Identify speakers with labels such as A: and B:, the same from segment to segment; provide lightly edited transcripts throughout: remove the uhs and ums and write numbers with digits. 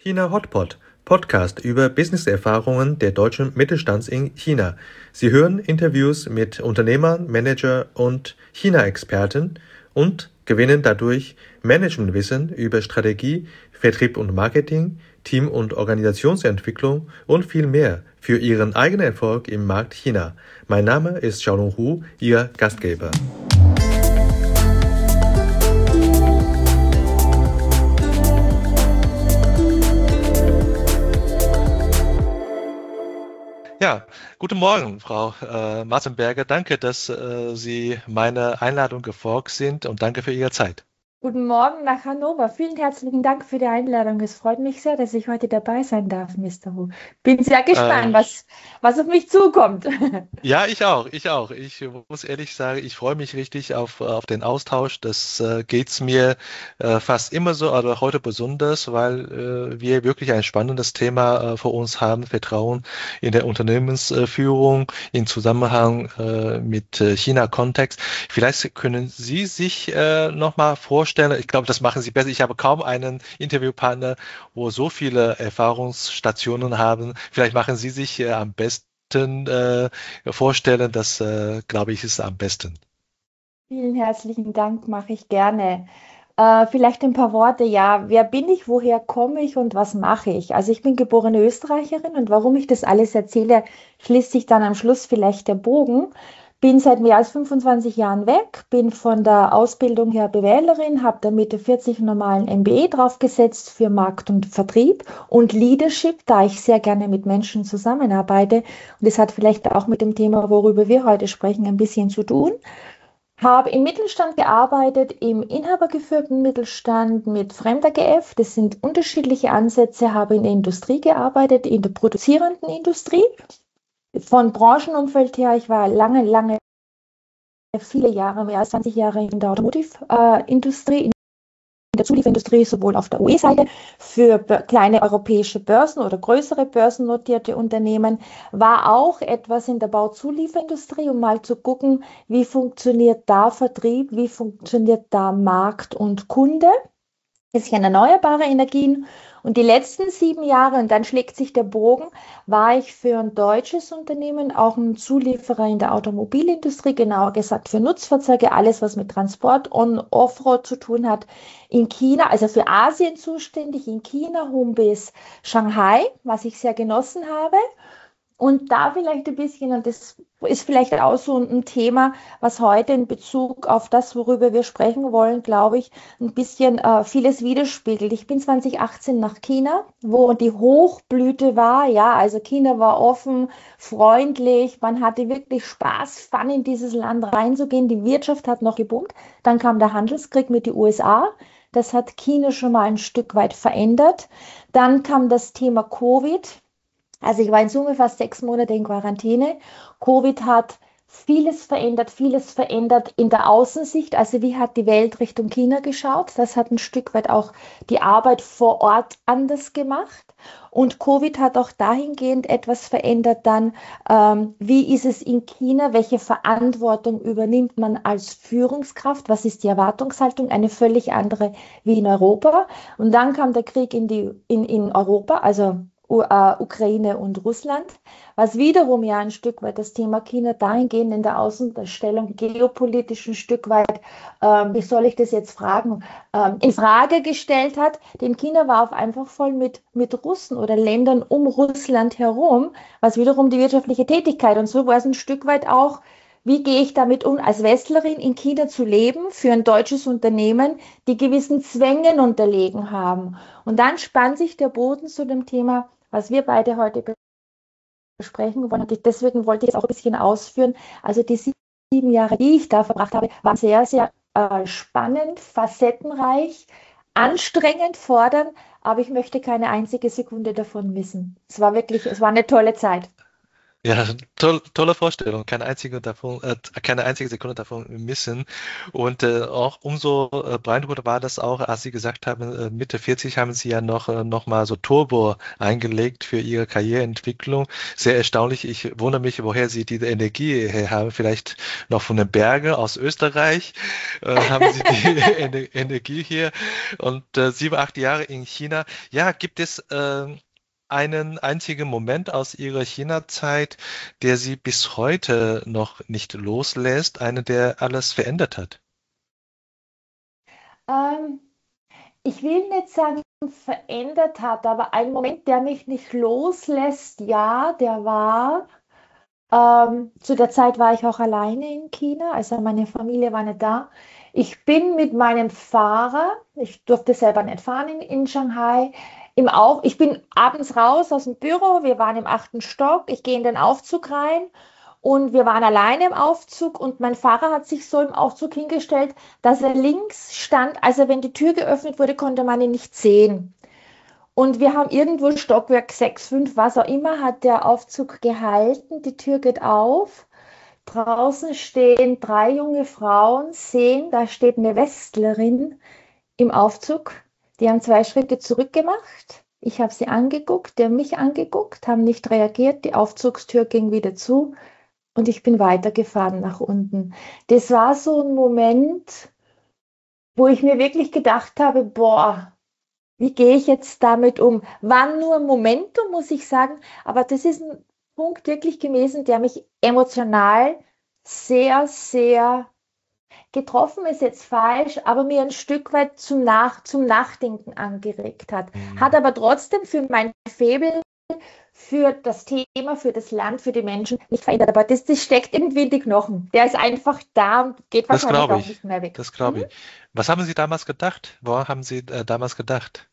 A: China Hotpot, Podcast über Businesserfahrungen der deutschen Mittelstands in China. Sie hören Interviews mit Unternehmern, Manager und China-Experten und gewinnen dadurch Managementwissen über Strategie, Vertrieb und Marketing, Team- und Organisationsentwicklung und viel mehr für Ihren eigenen Erfolg im Markt China. Mein Name ist Xiaolong Hu, Ihr Gastgeber. Ja, guten Morgen, Frau Martenberger. Danke, dass Sie meiner Einladung gefolgt sind und danke für Ihre Zeit.
B: Guten Morgen nach Hannover. Vielen herzlichen Dank für die Einladung. Es freut mich sehr, dass ich heute dabei sein darf, Mr. Hu. Bin sehr gespannt,
A: Äh,
B: was auf mich zukommt.
A: Ja, ich auch, ich auch. Ich muss ehrlich sagen, ich freue mich richtig auf den Austausch. Das geht's mir fast immer so, aber heute besonders, weil wir wirklich ein spannendes Thema vor uns haben, Vertrauen in der Unternehmensführung in Zusammenhang mit China-Kontext. Vielleicht können Sie sich nochmal vorstellen, ich glaube, das machen Sie besser. Ich habe kaum einen Interviewpartner, wo so viele Erfahrungsstationen haben. Vielleicht machen Sie sich am besten vorstellen, das glaube ich ist am besten.
B: Vielen herzlichen Dank, mache ich gerne. Vielleicht ein paar Worte. Ja, wer bin ich, woher komme ich und was mache ich? Also ich bin geborene Österreicherin und warum ich das alles erzähle, schließt sich dann am Schluss vielleicht der Bogen. Bin seit mehr als 25 Jahren weg, bin von der Ausbildung her BWLerin, habe da Mitte 40 normalen MBA draufgesetzt für Markt und Vertrieb und Leadership, da ich sehr gerne mit Menschen zusammenarbeite. Und das hat vielleicht auch mit dem Thema, worüber wir heute sprechen, ein bisschen zu tun. Habe im Mittelstand gearbeitet, im inhabergeführten Mittelstand mit fremder GF. Das sind unterschiedliche Ansätze. Habe in der Industrie gearbeitet, in der produzierenden Industrie. Von Branchenumfeld her, ich war lange, viele Jahre, mehr als 20 Jahre in der Automotive-Industrie, in der Zulieferindustrie, sowohl auf der UE-Seite für kleine europäische Börsen oder größere börsennotierte Unternehmen, war auch etwas in der Bauzulieferindustrie, um mal zu gucken, wie funktioniert da Vertrieb, wie funktioniert da Markt und Kunde. Bisschen erneuerbare Energien. Und die letzten 7 Jahre, und dann schlägt sich der Bogen, war ich für ein deutsches Unternehmen, auch ein Zulieferer in der Automobilindustrie, genauer gesagt für Nutzfahrzeuge, alles was mit Transport und Offroad zu tun hat, in China, also für Asien zuständig, in China, home bis Shanghai, was ich sehr genossen habe. Und da vielleicht ein bisschen, und das ist vielleicht auch so ein Thema, was heute in Bezug auf das, worüber wir sprechen wollen, glaube ich, ein bisschen vieles widerspiegelt. Ich bin 2018 nach China, wo die Hochblüte war. Ja, also China war offen, freundlich, man hatte wirklich Spaß, Fun in dieses Land reinzugehen. Die Wirtschaft hat noch geboomt. Dann kam der Handelskrieg mit den USA. Das hat China schon mal ein Stück weit verändert. Dann kam das Thema Covid. Also ich war in Summe fast 6 Monate in Quarantäne. Covid hat vieles verändert in der Außensicht. Also wie hat die Welt Richtung China geschaut? Das hat ein Stück weit auch die Arbeit vor Ort anders gemacht. Und Covid hat auch dahingehend etwas verändert dann, wie ist es in China? Welche Verantwortung übernimmt man als Führungskraft? Was ist die Erwartungshaltung? Eine völlig andere wie in Europa. Und dann kam der Krieg in Europa, also Ukraine und Russland, was wiederum ja ein Stück weit das Thema China dahingehend in der Außendarstellung geopolitisch ein Stück weit, wie soll ich das jetzt fragen, in Frage gestellt hat. Denn China war auf einfach voll mit Russen oder Ländern um Russland herum, was wiederum die wirtschaftliche Tätigkeit und so war es ein Stück weit auch. Wie gehe ich damit um, als Westlerin in China zu leben, für ein deutsches Unternehmen, die gewissen Zwängen unterlegen haben? Und dann spannt sich der Boden zu dem Thema, was wir beide heute besprechen wollen. Und deswegen wollte ich es auch ein bisschen ausführen. Also die 7 Jahre, die ich da verbracht habe, waren sehr spannend, facettenreich, anstrengend, fordernd, aber ich möchte keine einzige Sekunde davon missen. Es war eine tolle Zeit.
A: Ja, tolle Vorstellung. Keine einzige Sekunde davon missen. Und auch umso beeindruckender war das auch, als Sie gesagt haben, Mitte 40 haben Sie ja noch mal so Turbo eingelegt für Ihre Karriereentwicklung. Sehr erstaunlich. Ich wundere mich, woher Sie diese Energie her haben. Vielleicht noch von den Bergen aus Österreich haben Sie die Energie hier. Und 7, 8 Jahre in China. Ja, gibt es einen einzigen Moment aus Ihrer China-Zeit, der Sie bis heute noch nicht loslässt, einer, der alles verändert hat?
B: Ähm, Ich will nicht sagen, verändert hat, aber ein Moment, der mich nicht loslässt, ja, der war, zu der Zeit war ich auch alleine in China, also meine Familie war nicht da. Ich bin mit meinem Fahrer, ich durfte selber nicht fahren in Shanghai, ich bin abends raus aus dem Büro, wir waren im 8. Stock, ich gehe in den Aufzug rein und wir waren alleine im Aufzug und mein Fahrer hat sich so im Aufzug hingestellt, dass er links stand. Also wenn die Tür geöffnet wurde, konnte man ihn nicht sehen. Und wir haben irgendwo Stockwerk 6, 5, was auch immer, hat der Aufzug gehalten. Die Tür geht auf. Draußen stehen 3 junge Frauen, sehen, da steht eine Westlerin im Aufzug. Die haben 2 Schritte zurückgemacht. Ich habe sie angeguckt, die haben mich angeguckt, haben nicht reagiert. Die Aufzugstür ging wieder zu und ich bin weitergefahren nach unten. Das war so ein Moment, wo ich mir wirklich gedacht habe, boah, wie gehe ich jetzt damit um? War nur ein Momentum, muss ich sagen, aber das ist ein Punkt wirklich gewesen, der mich emotional sehr, sehr getroffen ist jetzt falsch, aber mir ein Stück weit zum Nachdenken angeregt hat. Hat
A: Hm.
B: aber trotzdem für mein Faible, für das Thema, für das Land, für die Menschen nicht verändert. Aber das steckt irgendwie in die Knochen. Der ist einfach da und geht
A: Das
B: wahrscheinlich
A: glaube
B: auch
A: ich.
B: nicht mehr weg.
A: Das glaube ich. Was haben Sie damals gedacht? Woran haben Sie damals gedacht?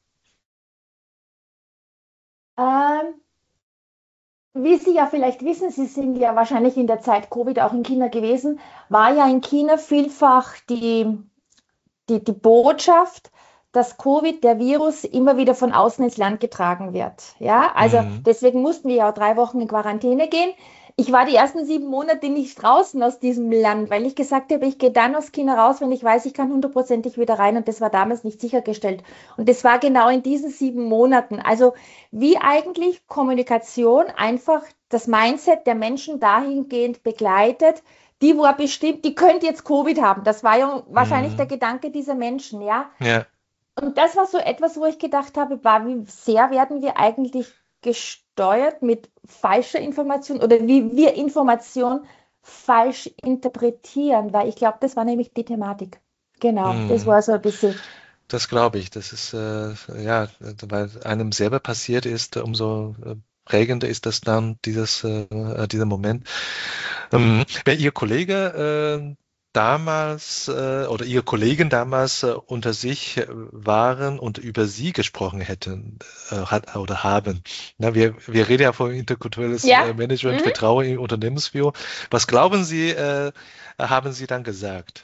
B: Ähm, Wie Sie ja vielleicht wissen, Sie sind ja wahrscheinlich in der Zeit Covid auch in China gewesen, war ja in China vielfach die Botschaft, dass Covid, der Virus, immer wieder von außen ins Land getragen wird. Ja, also
A: Hm.
B: deswegen mussten wir ja auch 3 Wochen in Quarantäne gehen. Ich war die ersten 7 Monate nicht draußen aus diesem Land, weil ich gesagt habe, ich gehe dann aus China raus, wenn ich weiß, ich kann hundertprozentig wieder rein. Und das war damals nicht sichergestellt. Und das war genau in diesen 7 Monaten. Also wie eigentlich Kommunikation einfach das Mindset der Menschen dahingehend begleitet, die war bestimmt, die könnte jetzt Covid haben. Das war ja wahrscheinlich der
A: Hm.
B: Gedanke dieser Menschen, ja.
A: Ja.
B: Und das war so etwas, wo ich gedacht habe, war, wie sehr werden wir eigentlich gesteuert mit falscher Information oder wie wir Information falsch interpretieren, weil ich glaube, das war nämlich die Thematik. Genau, das
A: Hm.
B: war so ein bisschen,
A: Das glaube ich. Das ist, ja, weil einem selber passiert ist, umso prägender ist das dann, dieser Moment. Wenn Ihr Kollege damals oder Ihre Kollegen damals unter sich waren und über Sie gesprochen hätten oder haben. Na, wir reden ja von interkulturelles
B: ja.
A: Management,
B: Mhm.
A: Vertrauen in Unternehmensführung. Was glauben Sie, haben Sie dann gesagt?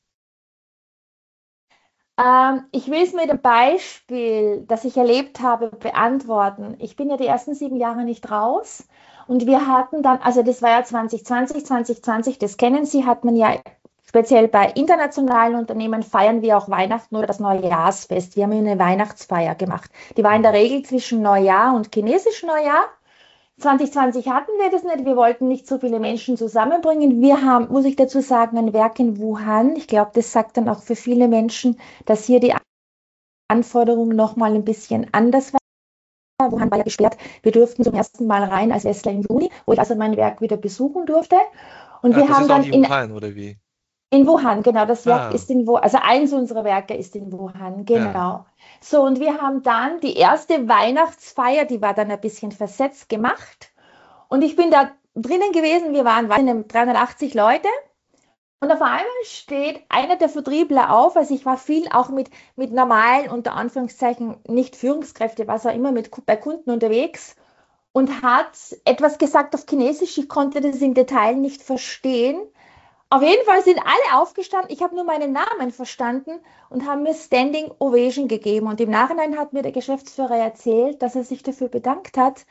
B: Ich will es mit einem Beispiel, das ich erlebt habe, beantworten. Ich bin ja die ersten 7 Jahre nicht raus und wir hatten dann, also das war ja 2020, das kennen Sie, hat man ja speziell bei internationalen Unternehmen feiern wir auch Weihnachten oder das Neujahrsfest. Wir haben ja eine Weihnachtsfeier gemacht. Die war in der
A: Mhm.
B: Regel zwischen Neujahr und chinesisch Neujahr. 2020 hatten wir das nicht. Wir wollten nicht so viele Menschen zusammenbringen. Wir haben, muss ich dazu sagen, ein Werk in Wuhan. Ich glaube, das sagt dann auch für viele Menschen, dass hier die Anforderungen noch mal ein bisschen anders waren. Wuhan war ja gesperrt. Wir durften zum ersten Mal rein als Westler im Juni, wo ich also mein Werk wieder besuchen durfte. Und
A: Ah,
B: wir
A: das
B: haben
A: ist auch
B: dann
A: die Wuhan, oder wie?
B: in Wuhan, genau, das Werk
A: Ah,
B: ist in Wuhan, also eins unserer Werke ist in Wuhan,
A: ja.
B: genau. So, und wir haben dann die erste Weihnachtsfeier, die war dann ein bisschen versetzt gemacht. Und ich bin da drinnen gewesen, wir waren 380 Leute. Und auf einmal steht einer der Vertriebler auf, also ich war viel auch mit normalen, unter Anführungszeichen, nicht Führungskräfte, was auch immer, bei Kunden unterwegs und hat etwas gesagt auf Chinesisch. Ich konnte das im Detail nicht verstehen. Auf jeden Fall sind alle aufgestanden. Ich habe nur meinen Namen verstanden und haben mir Standing Ovation gegeben. Und im Nachhinein hat mir der Geschäftsführer erzählt, dass er sich dafür bedankt hat,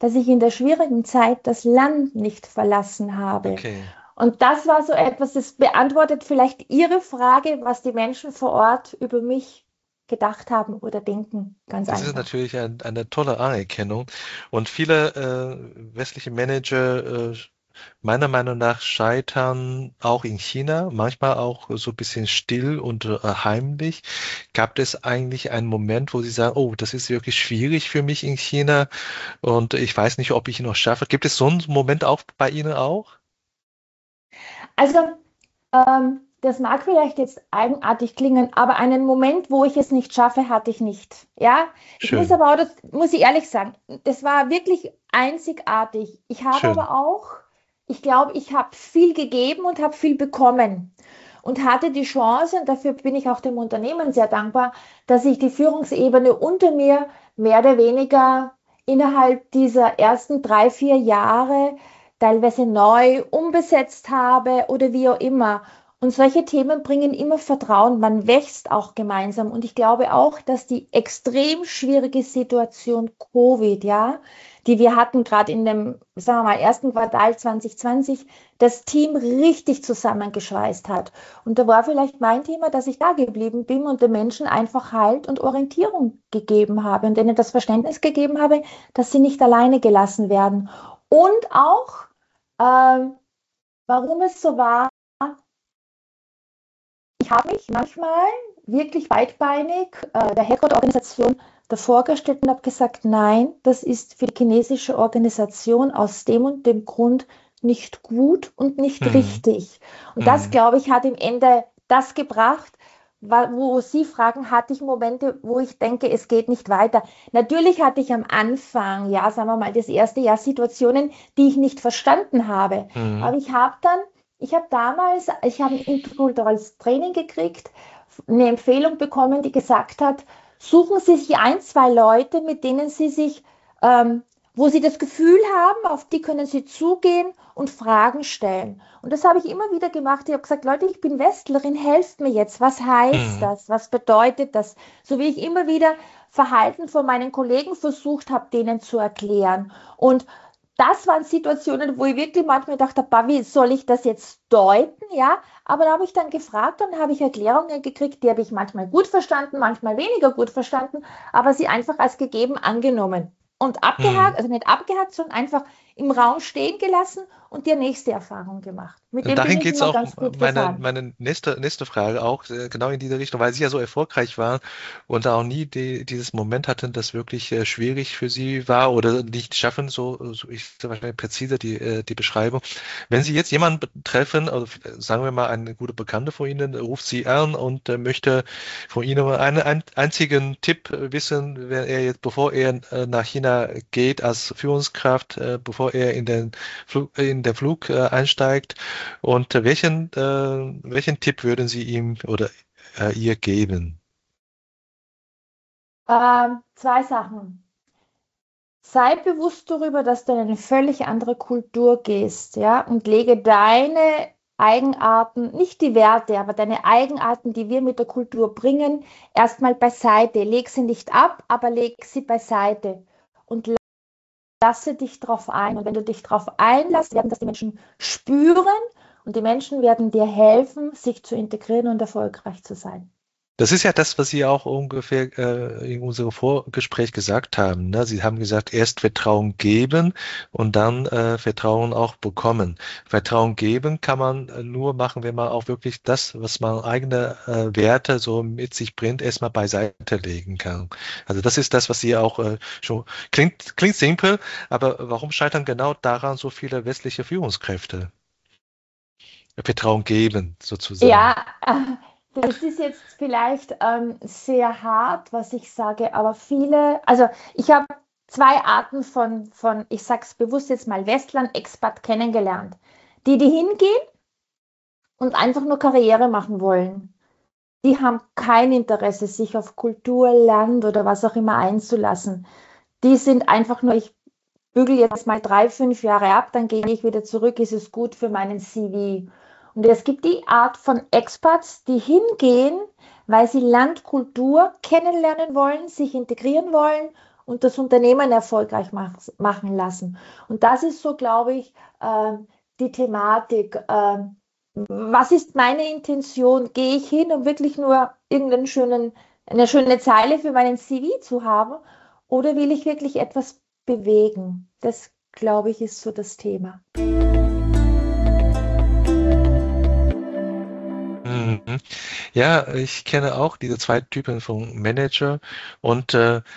B: dass ich in der schwierigen Zeit das Land nicht verlassen habe.
A: Okay.
B: Und das war so etwas, das beantwortet vielleicht Ihre Frage, was die Menschen vor Ort über mich gedacht haben oder denken. Ganz
A: Das ist
B: einfach.
A: natürlich eine tolle Anerkennung. Und viele westliche Manager, meiner Meinung nach, scheitern auch in China, manchmal auch so ein bisschen still und heimlich. Gab es eigentlich einen Moment, wo Sie sagen, oh, das ist wirklich schwierig für mich in China und ich weiß nicht, ob ich ihn noch schaffe? Gibt es so einen Moment auch bei Ihnen auch?
B: Also, das mag vielleicht jetzt eigenartig klingen, aber einen Moment, wo ich es nicht schaffe, hatte ich nicht. Ja, ich muss
A: Schön,
B: aber auch, das muss ich ehrlich sagen, das war wirklich einzigartig. Ich habe
A: schön.
B: aber auch, ich glaube, ich habe viel gegeben und habe viel bekommen und hatte die Chance, und dafür bin ich auch dem Unternehmen sehr dankbar, dass ich die Führungsebene unter mir mehr oder weniger innerhalb dieser ersten 3, 4 Jahre teilweise neu umbesetzt habe oder wie auch immer. Und solche Themen bringen immer Vertrauen. Man wächst auch gemeinsam. Und ich glaube auch, dass die extrem schwierige Situation Covid, ja, die wir hatten, gerade in dem, sagen wir mal, ersten Quartal 2020, das Team richtig zusammengeschweißt hat. Und da war vielleicht mein Thema, dass ich da geblieben bin und den Menschen einfach Halt und Orientierung gegeben habe und ihnen das Verständnis gegeben habe, dass sie nicht alleine gelassen werden. Und auch, ähm, warum es so war, ich habe mich manchmal wirklich beidbeinig der Headquarter-Organisation davor gestellt und habe gesagt, nein, das ist für die chinesische Organisation aus dem und dem Grund nicht gut und nicht
A: Hm,
B: richtig. Und das,
A: hm.
B: glaube ich, hat im Ende das gebracht, wo Sie fragen, hatte ich Momente, wo ich denke, es geht nicht weiter. Natürlich hatte ich am Anfang, ja, sagen wir mal, das erste Jahr Situationen, die ich nicht verstanden habe.
A: Mhm.
B: Aber ich habe ein interkulturelles Training gekriegt, eine Empfehlung bekommen, die gesagt hat, suchen Sie sich 1, 2 Leute, mit denen Sie sich, wo Sie das Gefühl haben, auf die können Sie zugehen und Fragen stellen. Und das habe ich immer wieder gemacht. Ich habe gesagt, Leute, ich bin Westlerin, helft mir jetzt. Was heißt
A: Mhm.
B: das? Was bedeutet das? So wie ich immer wieder Verhalten von meinen Kollegen versucht habe, denen zu erklären. Und das waren Situationen, wo ich wirklich manchmal dachte, bah, wie soll ich das jetzt deuten? Ja, aber da habe ich dann gefragt und habe ich Erklärungen gekriegt, die habe ich manchmal gut verstanden, manchmal weniger gut verstanden, aber sie einfach als gegeben angenommen und
A: Mhm.
B: abgehakt, also nicht abgehakt, sondern einfach im Raum stehen gelassen und die nächste Erfahrung gemacht. Mit dem bin
A: Dahin
B: ich
A: geht's
B: immer
A: auch
B: ganz gut
A: meine,
B: gefahren.
A: meine nächste Frage auch, genau in diese Richtung, weil Sie ja so erfolgreich waren und auch nie dieses Moment hatten, das wirklich schwierig für Sie war oder nicht schaffen, so ich so wahrscheinlich präzise die Beschreibung. Wenn Sie jetzt jemanden treffen, also sagen wir mal eine gute Bekannte von Ihnen, ruft Sie an und möchte von Ihnen einen einzigen Tipp wissen, wenn er jetzt, bevor er nach China geht als Führungskraft, bevor er in den Flug einsteigt, und welchen Tipp würden Sie ihm oder ihr geben?
B: 2 Sachen. Sei bewusst darüber, dass du in eine völlig andere Kultur gehst, ja, und lege deine Eigenarten, nicht die Werte, aber deine Eigenarten, die wir mit der Kultur bringen, erstmal beiseite. Leg sie nicht ab, aber leg sie beiseite und lasse dich darauf ein. Und wenn du dich darauf einlässt, werden das die Menschen spüren und die Menschen werden dir helfen, sich zu integrieren und erfolgreich zu sein.
A: Das ist ja das, was Sie auch ungefähr in unserem Vorgespräch gesagt haben. Ne? Sie haben gesagt, erst Vertrauen geben und dann Vertrauen auch bekommen. Vertrauen geben kann man nur machen, wenn man auch wirklich das, was man eigene Werte so mit sich bringt, erstmal beiseite legen kann. Also das ist das, was Sie auch schon klingt simpel, aber warum scheitern genau daran so viele westliche Führungskräfte? Vertrauen geben, sozusagen.
B: Ja, das ist jetzt vielleicht sehr hart, was ich sage, aber also ich habe 2 Arten ich sage es bewusst jetzt mal, Westland-Expat kennengelernt. Die hingehen und einfach nur Karriere machen wollen. Die haben kein Interesse, sich auf Kultur, Land oder was auch immer einzulassen. Die sind einfach nur, ich bügel jetzt mal 3, 5 Jahre ab, dann gehe ich wieder zurück, ist es gut für meinen CV. Und es gibt die Art von Expats, die hingehen, weil sie Landkultur kennenlernen wollen, sich integrieren wollen und das Unternehmen erfolgreich machen lassen. Und das ist so, glaube ich, die Thematik. Was ist meine Intention? Gehe ich hin, um wirklich nur eine schöne Zeile für meinen CV zu haben? Oder will ich wirklich etwas bewegen? Das, glaube ich, ist so das Thema.
A: Mhm. Ja, ich kenne auch diese zwei Typen von Manager und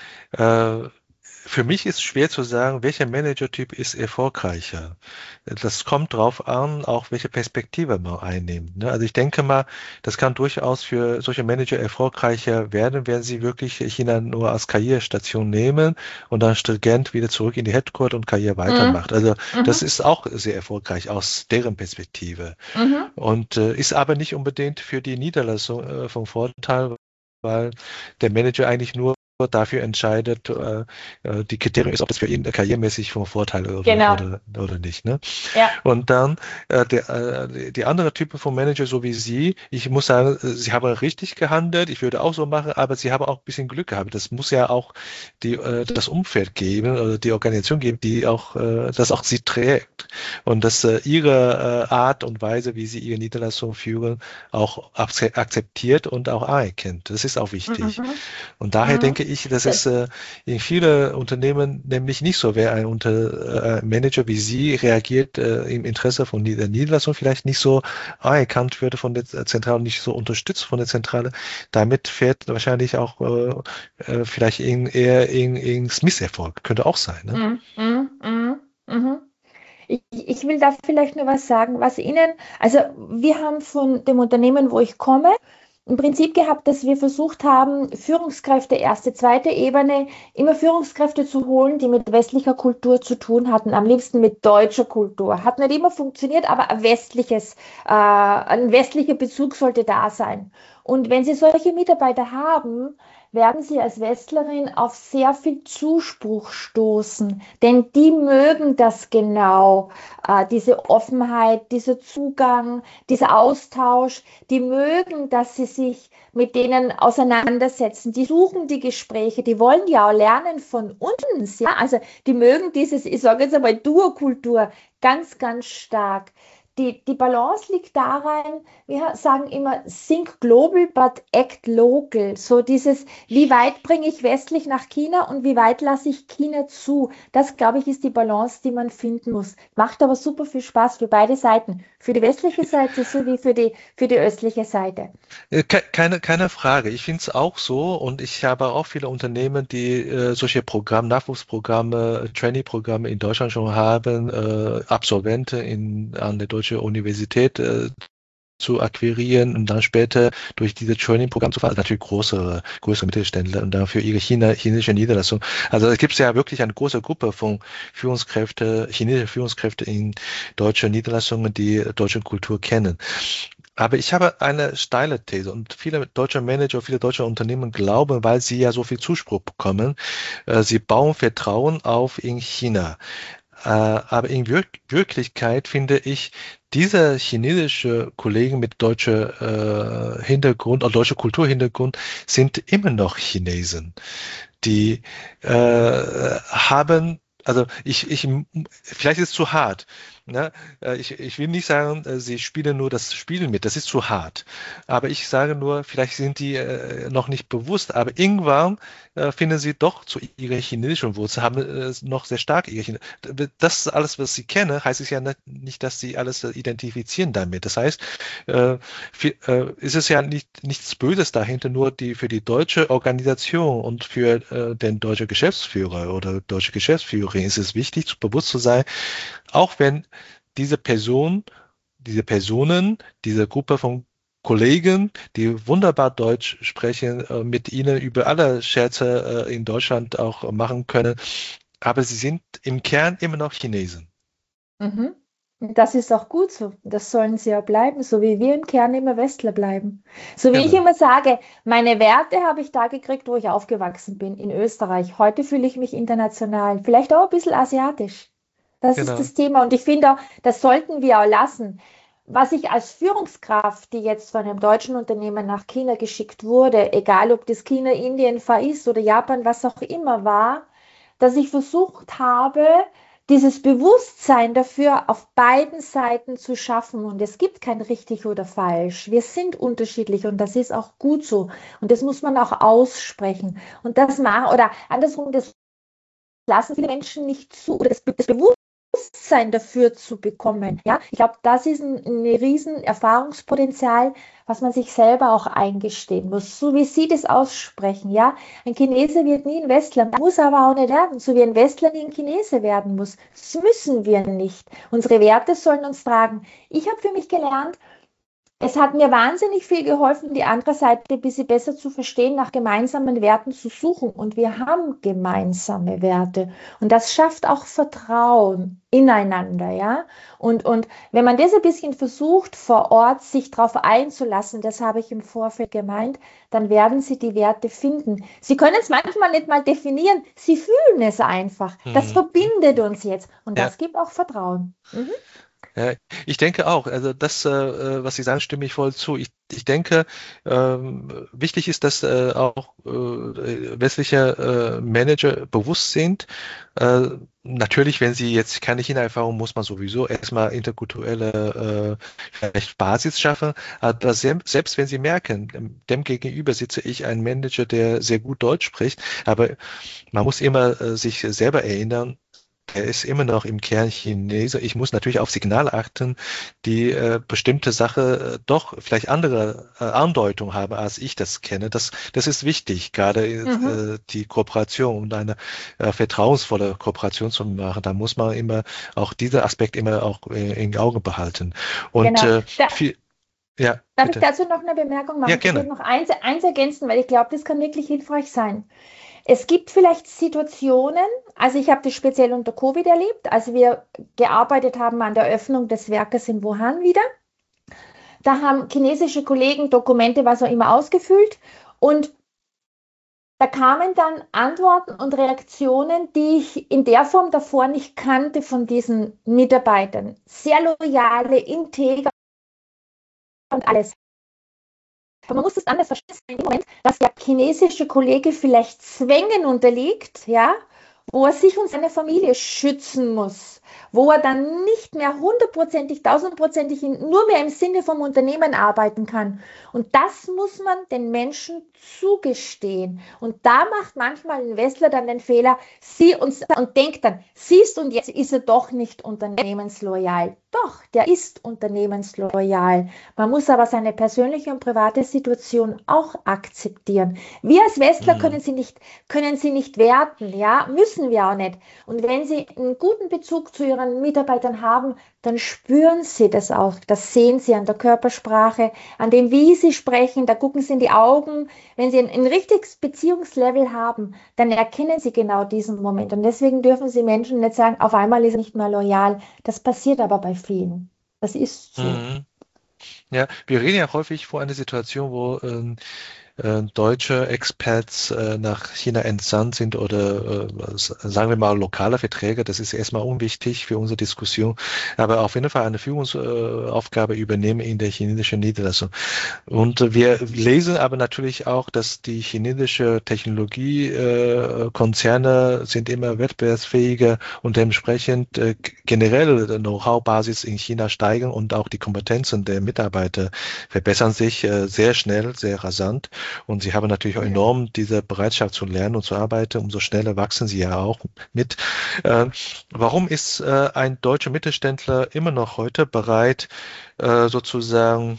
A: für mich ist schwer zu sagen, welcher Managertyp ist erfolgreicher. Das kommt drauf an, auch welche Perspektive man einnimmt. Ne? Also ich denke mal, das kann durchaus für solche Manager erfolgreicher werden, wenn sie wirklich China nur als Karrierestation nehmen und dann stringent wieder zurück in die Headquarter und Karriere
B: Mhm.
A: weitermacht. Also das
B: Mhm.
A: ist auch sehr erfolgreich aus deren Perspektive.
B: Mhm.
A: Und ist aber nicht unbedingt für die Niederlassung vom Vorteil, weil der Manager eigentlich nur dafür entscheidet, die Kriterien ist, ob das für ihn karrieremäßig vom Vorteil
B: Genau.
A: oder nicht. Ne?
B: Ja.
A: Und dann die andere Typen von Manager, so wie Sie, ich muss sagen, Sie haben richtig gehandelt, ich würde auch so machen, aber Sie haben auch ein bisschen Glück gehabt. Das muss ja auch das Umfeld geben oder die Organisation geben, die auch das auch Sie trägt und dass Ihre Art und Weise, wie Sie Ihre Niederlassung führen, auch akzeptiert und auch anerkennt. Das ist auch wichtig.
B: Mhm.
A: Und daher
B: Mhm.
A: denke ich, dass
B: Da-
A: es in viele Unternehmen nämlich nicht so wäre, Manager wie Sie reagiert im Interesse von der Niederlassung vielleicht nicht so anerkannt würde von der Zentrale, nicht so unterstützt von der Zentrale. Damit fährt wahrscheinlich auch vielleicht eher ins Misserfolg. Könnte auch sein, ne?
B: Mhm. Mhm. Mhm. Mhm. Ich will da vielleicht nur was sagen, was Ihnen, also wir haben von dem Unternehmen, wo ich komme, im Prinzip gehabt, dass wir versucht haben, Führungskräfte erste, zweite Ebene, immer Führungskräfte zu holen, die mit westlicher Kultur zu tun hatten, am liebsten mit deutscher Kultur. Hat nicht immer funktioniert, aber ein westlicher Bezug sollte da sein. Und wenn Sie solche Mitarbeiter haben, werden Sie als Westlerin auf sehr viel Zuspruch stoßen, denn die mögen das genau, diese Offenheit, dieser Zugang, dieser Austausch. Die mögen, dass sie sich mit denen auseinandersetzen. Die suchen die Gespräche, die wollen ja auch lernen von uns. Ja? Also die mögen dieses, ich sage jetzt einmal, Duokultur ganz, ganz stark. Die Balance liegt darin, wir sagen immer, think global, but act local. So dieses, wie weit bringe ich westlich nach China und wie weit lasse ich China zu? Das, glaube ich, ist die Balance, die man finden muss. Macht aber super viel Spaß für beide Seiten. Für die westliche Seite sowie für die östliche Seite.
A: Keine Frage. Ich finde es auch so und ich habe auch viele Unternehmen, die solche Nachwuchsprogramme, Trainee-Programme in Deutschland schon haben, Absolventen an der Deutschen Universität zu akquirieren und dann später durch diese Training-Programm zu fahren. Also natürlich größere Mittelständler und dafür ihre chinesische Niederlassung. Also es gibt ja wirklich eine große Gruppe von chinesische Führungskräfte in deutschen Niederlassungen, die deutsche Kultur kennen. Aber ich habe eine steile These und viele deutsche Manager, viele deutsche Unternehmen glauben, weil sie ja so viel Zuspruch bekommen, sie bauen Vertrauen auf in China. Aber in Wirklichkeit finde ich, diese chinesische Kollegen mit deutscher Hintergrund oder deutscher Kulturhintergrund sind immer noch Chinesen. Die haben, also vielleicht ist es zu hart. Ne? Ich will nicht sagen, sie spielen nur das Spiel mit, das ist zu hart. Aber ich sage nur, vielleicht sind die noch nicht bewusst, aber irgendwann finden sie doch zu ihrer chinesischen Wurzel, haben noch sehr stark ihre Das ist alles, was sie kennen, heißt es ja nicht, dass sie alles identifizieren damit. Das heißt, äh, ist es ja nichts Böses dahinter, nur für die deutsche Organisation und für den deutschen Geschäftsführer oder deutsche Geschäftsführerin ist es wichtig, bewusst zu sein, auch wenn diese Person, diese Personen, diese Gruppe von Kollegen, die wunderbar Deutsch sprechen, mit ihnen über alle Scherze in Deutschland auch machen können, aber sie sind im Kern immer noch Chinesen.
B: Mhm. Das ist auch gut so. Das sollen sie ja bleiben, so wie wir im Kern immer Westler bleiben. So wie ich
A: Genau,
B: immer sage, meine Werte habe ich da gekriegt, wo ich aufgewachsen bin, in Österreich. Heute fühle ich mich international, vielleicht auch ein bisschen asiatisch. Das ist
A: genau.
B: das Thema. Und ich finde auch, das sollten wir auch lassen. Was ich als Führungskraft, die jetzt von einem deutschen Unternehmen nach China geschickt wurde, egal ob das China, Indien, Far East oder Japan, was auch immer war, dass ich versucht habe, dieses Bewusstsein dafür auf beiden Seiten zu schaffen. Und es gibt kein richtig oder falsch. Wir sind unterschiedlich und das ist auch gut so. Und das muss man auch aussprechen. Und das machen, oder andersrum, das lassen viele Menschen nicht zu, oder das Bewusstsein dafür zu bekommen. Ja, ich glaube, das ist ein riesen Erfahrungspotenzial, was man sich selber auch eingestehen muss. So wie Sie das aussprechen, ja. Ein Chinese wird nie ein Westler, muss aber auch nicht werden, so wie ein Westler nie ein Chinese werden muss. Das müssen wir nicht. Unsere Werte sollen uns tragen. Ich habe für mich gelernt, es hat mir wahnsinnig viel geholfen, die andere Seite ein bisschen besser zu verstehen, nach gemeinsamen Werten zu suchen. Und wir haben gemeinsame Werte. Und das schafft auch Vertrauen ineinander, ja. Und wenn man das ein bisschen versucht, vor Ort sich darauf einzulassen, das habe ich im Vorfeld gemeint, dann werden Sie die Werte finden. Sie können es manchmal nicht mal definieren, Sie fühlen es einfach. Das verbindet uns jetzt. Und
A: Ja.
B: das gibt auch Vertrauen. Mhm.
A: Ja, ich denke auch, also das, was Sie sagen, stimme ich voll zu. Ich denke, wichtig ist, dass auch westliche Manager bewusst sind. Natürlich, wenn sie jetzt keine China-Erfahrung, muss man sowieso erstmal interkulturelle vielleicht Basis schaffen. Aber selbst wenn sie merken, dem gegenüber sitze ich ein Manager, der sehr gut Deutsch spricht, aber man muss immer sich selber erinnern, er ist immer noch im Kern Chinese. Ich muss natürlich auf Signale achten, die bestimmte Sache doch vielleicht andere Andeutung haben, als ich das kenne. Das ist wichtig, gerade
B: Mhm.
A: die Kooperation und eine vertrauensvolle Kooperation zu machen. Da muss man immer auch diesen Aspekt immer auch in Augen behalten. Und
B: Genau.
A: ja,
B: Darf ich
A: bitte.
B: dazu noch eine Bemerkung
A: Ja,
B: machen? Ich
A: gerne.
B: würde noch eins ergänzen, weil ich glaube, das kann wirklich hilfreich sein. Es gibt vielleicht Situationen, also ich habe das speziell unter Covid erlebt, als wir gearbeitet haben an der Öffnung des Werkes in Wuhan wieder. Da haben chinesische Kollegen Dokumente, was auch immer, ausgefüllt und da kamen dann Antworten und Reaktionen, die ich in der Form davor nicht kannte von diesen Mitarbeitern. Sehr loyale, integer und alles. Aber man muss es anders verstehen in dem Moment, dass der chinesische Kollege vielleicht Zwängen unterliegt, ja, wo er sich und seine Familie schützen muss, wo er dann nicht mehr hundertprozentig, tausendprozentig nur mehr im Sinne vom Unternehmen arbeiten kann. Und das muss man den Menschen zugestehen. Und da macht manchmal ein Westler dann den Fehler, und denkt dann, siehst und jetzt ist er doch nicht unternehmensloyal. Doch, der ist unternehmensloyal. Man muss aber seine persönliche und private Situation auch akzeptieren. Wir als Westler
A: Mhm.
B: können sie nicht werten, ja, müssen wir auch nicht. Und wenn Sie einen guten Bezug zu Ihren Mitarbeitern haben, dann spüren Sie das auch. Das sehen Sie an der Körpersprache, an dem, wie Sie sprechen, da gucken Sie in die Augen. Wenn Sie ein richtiges Beziehungslevel haben, dann erkennen Sie genau diesen Moment. Und deswegen dürfen Sie Menschen nicht sagen, auf einmal ist er nicht mehr loyal. Das passiert aber bei vielen. Das ist so.
A: Mhm. Ja, wir reden ja häufig vor einer Situation, wo deutsche Expats nach China entsandt sind oder sagen wir mal lokale Verträge. Das ist erstmal unwichtig für unsere Diskussion, aber auf jeden Fall eine Führungsaufgabe übernehmen in der chinesischen Niederlassung. Und wir lesen aber natürlich auch, dass die chinesische Technologiekonzerne Konzerne sind immer wettbewerbsfähiger und dementsprechend generell die Know-how-Basis in China steigen und auch die Kompetenzen der Mitarbeiter verbessern sich sehr schnell, sehr rasant. Und sie haben natürlich auch enorm diese Bereitschaft zu lernen und zu arbeiten. Umso schneller wachsen sie ja auch mit. Äh, Warum ist ein deutscher Mittelständler immer noch heute bereit, sozusagen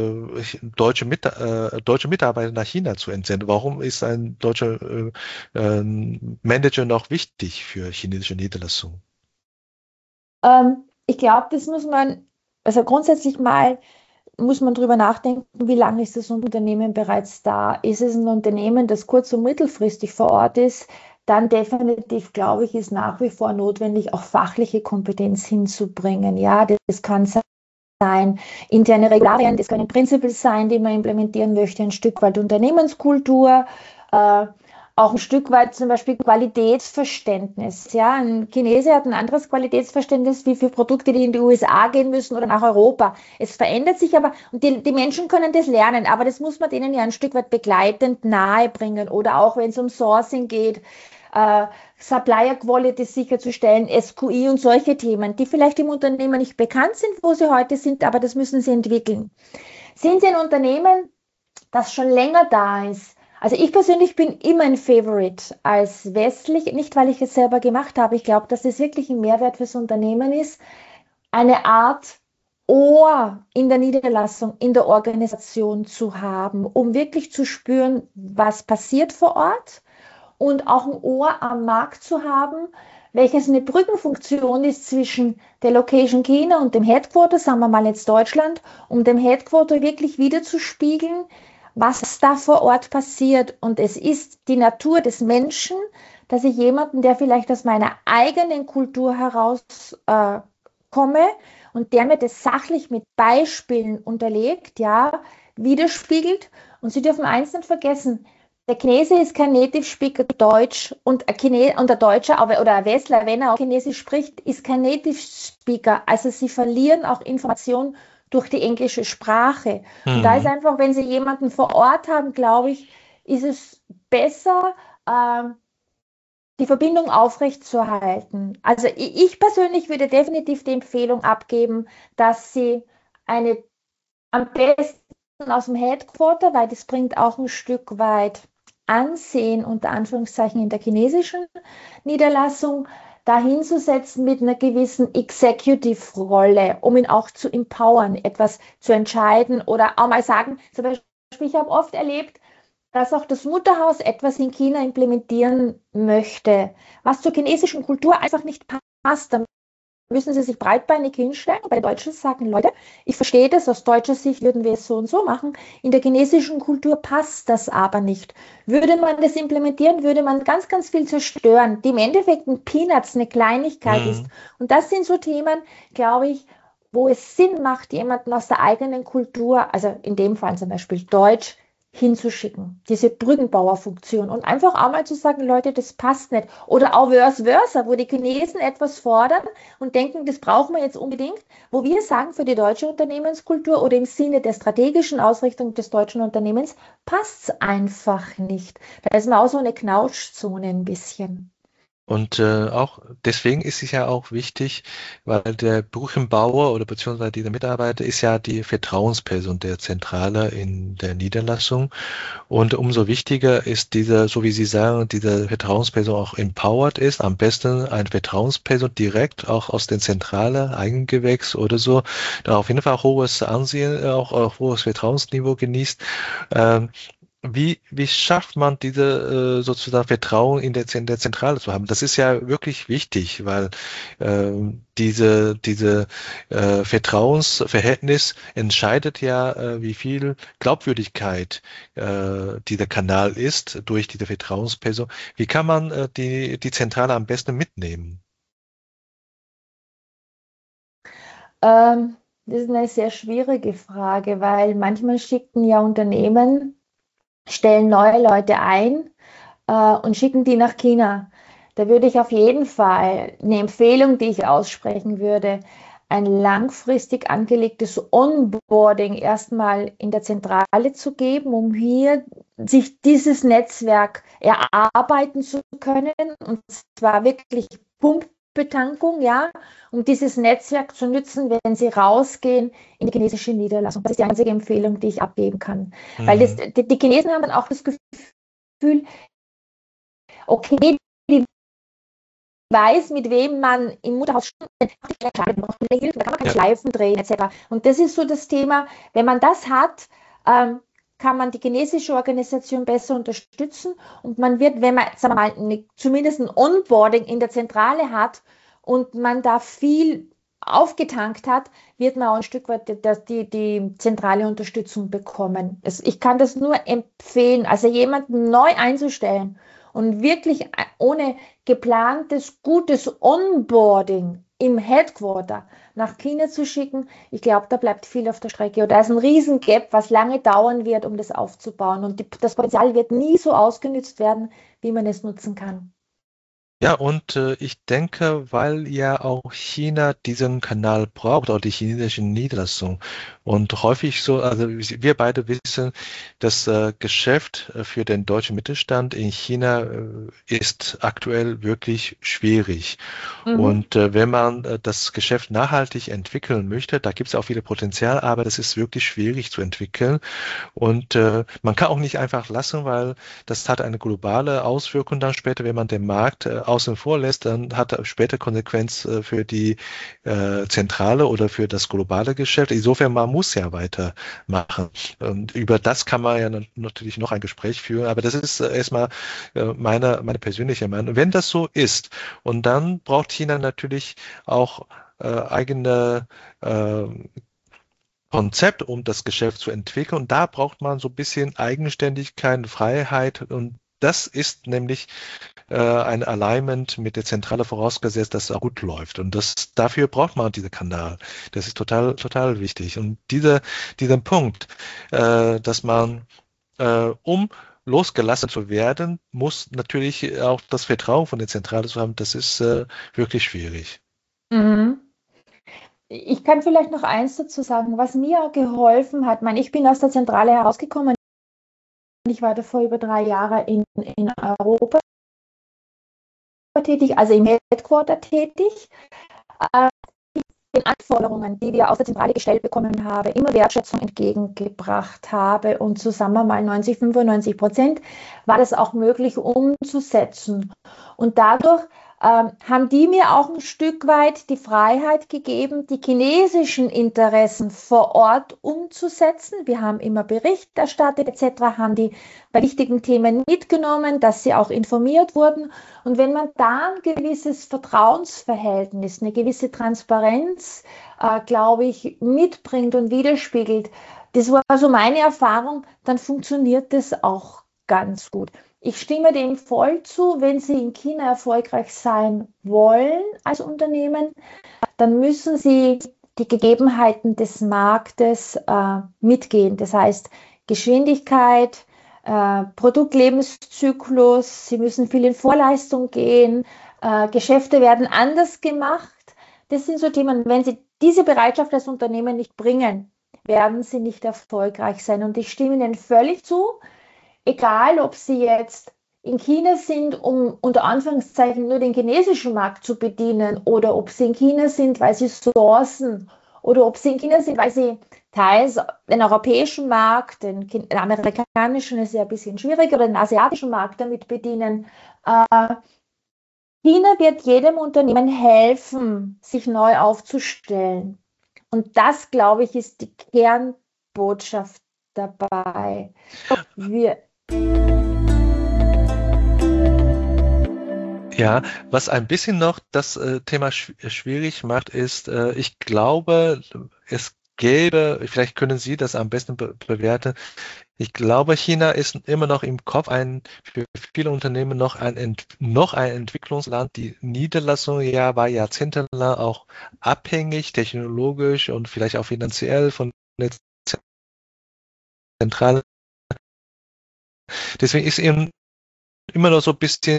A: deutsche Mitarbeiter nach China zu entsenden? Warum ist ein deutscher Manager noch wichtig für chinesische Niederlassungen?
B: Ich glaube, das muss man, also grundsätzlich mal muss man drüber nachdenken, wie lange ist das Unternehmen bereits da? Ist es ein Unternehmen, das kurz- und mittelfristig vor Ort ist? Dann definitiv, glaube ich, ist nach wie vor notwendig, auch fachliche Kompetenz hinzubringen. Ja, das kann sein, interne Regularien, das können Principles sein, die man implementieren möchte, ein Stück weit Unternehmenskultur, äh, auch ein Stück weit zum Beispiel Qualitätsverständnis. Ja, ein Chinese hat ein anderes Qualitätsverständnis wie für Produkte, die in die USA gehen müssen oder nach Europa. Es verändert sich aber und die Menschen können das lernen, aber das muss man denen ja ein Stück weit begleitend nahebringen oder auch wenn es um Sourcing geht. Supplier Quality sicherzustellen, SQI und solche Themen, die vielleicht im Unternehmen nicht bekannt sind, wo sie heute sind, aber das müssen sie entwickeln. Sind Sie ein Unternehmen, das schon länger da ist? Also ich persönlich bin immer ein Favorite als westlich, nicht weil ich es selber gemacht habe. Ich glaube, dass es wirklich ein Mehrwert fürs Unternehmen ist, eine Art Ohr in der Niederlassung, in der Organisation zu haben, um wirklich zu spüren, was passiert vor Ort und auch ein Ohr am Markt zu haben, welches eine Brückenfunktion ist zwischen der Location China und dem Headquarter, sagen wir mal jetzt Deutschland, um dem Headquarter wirklich wiederzuspiegeln, was da vor Ort passiert. Und es ist die Natur des Menschen, dass ich jemanden, der vielleicht aus meiner eigenen Kultur heraus komme und der mir das sachlich mit Beispielen unterlegt, ja, widerspiegelt. Und Sie dürfen eins nicht vergessen, der Chinese ist kein Native Speaker Deutsch und und der Deutsche oder ein Westler, wenn er auch Chinesisch spricht, ist kein Native Speaker. Also sie verlieren auch Informationen durch die englische Sprache. Und da ist
A: Mhm.
B: einfach, wenn Sie jemanden vor Ort haben, glaube ich, ist es besser, die Verbindung aufrechtzuerhalten. Also ich persönlich würde definitiv die Empfehlung abgeben, dass Sie eine am besten aus dem Headquarter, weil das bringt auch ein Stück weit Ansehen unter Anführungszeichen in der chinesischen Niederlassung, dahin zu setzen mit einer gewissen Executive-Rolle, um ihn auch zu empowern, etwas zu entscheiden oder auch mal sagen, zum Beispiel, ich habe oft erlebt, dass auch das Mutterhaus etwas in China implementieren möchte, was zur chinesischen Kultur einfach nicht passt. Dann müssen sie sich breitbeinig hinstellen. Bei den Deutschen sagen, Leute, ich verstehe das, aus deutscher Sicht würden wir es so und so machen. In der chinesischen Kultur passt das aber nicht. Würde man das implementieren, würde man ganz, ganz viel zerstören, die im Endeffekt ein Peanuts, eine Kleinigkeit ist.
A: Mhm.
B: Und das sind so Themen, glaube ich, wo es Sinn macht, jemanden aus der eigenen Kultur, also in dem Fall zum Beispiel Deutsch, hinzuschicken, diese Brückenbauerfunktion und einfach auch mal zu sagen, Leute, das passt nicht. Oder auch vice versa, wo die Chinesen etwas fordern und denken, das brauchen wir jetzt unbedingt, wo wir sagen, für die deutsche Unternehmenskultur oder im Sinne der strategischen Ausrichtung des deutschen Unternehmens passt es einfach nicht. Da ist man auch so eine Knautschzone ein bisschen.
A: Und auch deswegen ist es ja auch wichtig, weil der Brückenbauer oder beziehungsweise dieser Mitarbeiter ist ja die Vertrauensperson der Zentrale in der Niederlassung. Und umso wichtiger ist dieser, so wie Sie sagen, diese Vertrauensperson auch empowered ist. Am besten eine Vertrauensperson direkt auch aus der Zentrale, Eigengewächs oder so, da auf jeden Fall hohes Ansehen, auch hohes Vertrauensniveau genießt. Ähm, wie schafft man diese sozusagen Vertrauen in der Zentrale zu haben? Das ist ja wirklich wichtig, weil diese Vertrauensverhältnis entscheidet ja, wie viel Glaubwürdigkeit dieser Kanal ist durch diese Vertrauensperson. Wie kann man die Zentrale am besten mitnehmen?
B: Das ist eine sehr schwierige Frage, weil manchmal schicken ja Unternehmen, stellen neue Leute ein und schicken die nach China. Da würde ich auf jeden Fall eine Empfehlung, die ich aussprechen würde, ein langfristig angelegtes Onboarding erstmal in der Zentrale zu geben, um hier sich dieses Netzwerk erarbeiten zu können, und zwar wirklich Pumpbetankung, ja, um dieses Netzwerk zu nutzen, wenn Sie rausgehen in die chinesische Niederlassung. Das ist die einzige Empfehlung, die ich abgeben kann. Weil
A: Mhm.
B: die Chinesen haben dann auch das Gefühl, okay, die weiß, mit wem man im Mutterhaus entscheidet, da kann man keine
A: Ja.
B: Schleifen drehen etc. Und das ist so das Thema, wenn man das hat, kann man die chinesische Organisation besser unterstützen, und man wird, wenn man, sagen wir mal, zumindest ein Onboarding in der Zentrale hat und man da viel aufgetankt hat, wird man auch ein Stück weit die zentrale Unterstützung bekommen. Ich kann das nur empfehlen, also jemanden neu einzustellen und wirklich ohne geplantes, gutes Onboarding im Headquarter nach China zu schicken, ich glaube, da bleibt viel auf der Strecke. Oder da ist ein Riesengap, was lange dauern wird, um das aufzubauen. Und das Potenzial wird nie so ausgenutzt werden, wie man es nutzen kann.
A: Ja, und ich denke, weil ja auch China diesen Kanal braucht, auch die chinesischen Niederlassungen. Und häufig so, also wir beide wissen, das Geschäft für den deutschen Mittelstand in China ist aktuell wirklich schwierig.
B: Mhm.
A: Und wenn man das Geschäft nachhaltig entwickeln möchte, da gibt es auch viele Potenzial, aber das ist wirklich schwierig zu entwickeln. Und man kann auch nicht einfach lassen, weil das hat eine globale Auswirkung dann später, wenn man den Markt außen vor lässt, dann hat er später Konsequenz für die Zentrale oder für das globale Geschäft. Insofern, man muss ja weitermachen. Und über das kann man ja natürlich noch ein Gespräch führen, aber das ist erstmal meine persönliche Meinung. Wenn das so ist, und dann braucht China natürlich auch eigene äh, Konzept, um das Geschäft zu entwickeln. Und da braucht man so ein bisschen Eigenständigkeit, Freiheit. Und das ist nämlich ein Alignment mit der Zentrale vorausgesetzt, dass es auch gut läuft. Und dafür braucht man diesen Kanal. Das ist total wichtig. Und diesen Punkt, dass man, um losgelassen zu werden, muss natürlich auch das Vertrauen von der Zentrale zu haben. Das ist wirklich schwierig.
B: Mhm. Ich kann vielleicht noch eins dazu sagen, was mir geholfen hat. Ich meine, ich bin aus der Zentrale herausgekommen. Ich war davor über 3 Jahre in Europa tätig, also im Headquarter tätig. Äh, Den Anforderungen, die wir aus der Zentrale gestellt bekommen haben, immer Wertschätzung entgegengebracht habe und zusammen mal 90, 95% war das auch möglich umzusetzen. Und dadurch haben die mir auch ein Stück weit die Freiheit gegeben, die chinesischen Interessen vor Ort umzusetzen. Wir haben immer Bericht erstattet etc., haben die bei wichtigen Themen mitgenommen, dass sie auch informiert wurden. Und wenn man da ein gewisses Vertrauensverhältnis, eine gewisse Transparenz, glaube ich, mitbringt und widerspiegelt, das war so meine Erfahrung, dann funktioniert das auch ganz gut. Ich stimme dem voll zu, wenn Sie in China erfolgreich sein wollen als Unternehmen, dann müssen Sie die Gegebenheiten des Marktes mitgehen. Das heißt Geschwindigkeit, Produktlebenszyklus, Sie müssen viel in Vorleistung gehen, Geschäfte werden anders gemacht. Das sind so Themen, wenn Sie diese Bereitschaft als Unternehmen nicht bringen, werden Sie nicht erfolgreich sein. Und ich stimme Ihnen völlig zu, egal ob Sie jetzt in China sind, um unter Anführungszeichen nur den chinesischen Markt zu bedienen, oder ob Sie in China sind, weil Sie sourcen, oder ob Sie in China sind, weil Sie teils den europäischen Markt, den amerikanischen ist ja ein bisschen schwieriger, oder den asiatischen Markt damit bedienen. China wird jedem Unternehmen helfen, sich neu aufzustellen. Und das, glaube ich, ist die Kernbotschaft dabei. Wir,
A: Ja, was ein bisschen noch das Thema schwierig macht, ist, ich glaube, es gäbe, vielleicht können Sie das am besten bewerten. Ich glaube, China ist immer noch im Kopf für viele Unternehmen noch ein Entwicklungsland. Die Niederlassung ja war jahrzehntelang auch abhängig, technologisch und vielleicht auch finanziell von der Zentrale. Deswegen ist eben immer noch so ein bisschen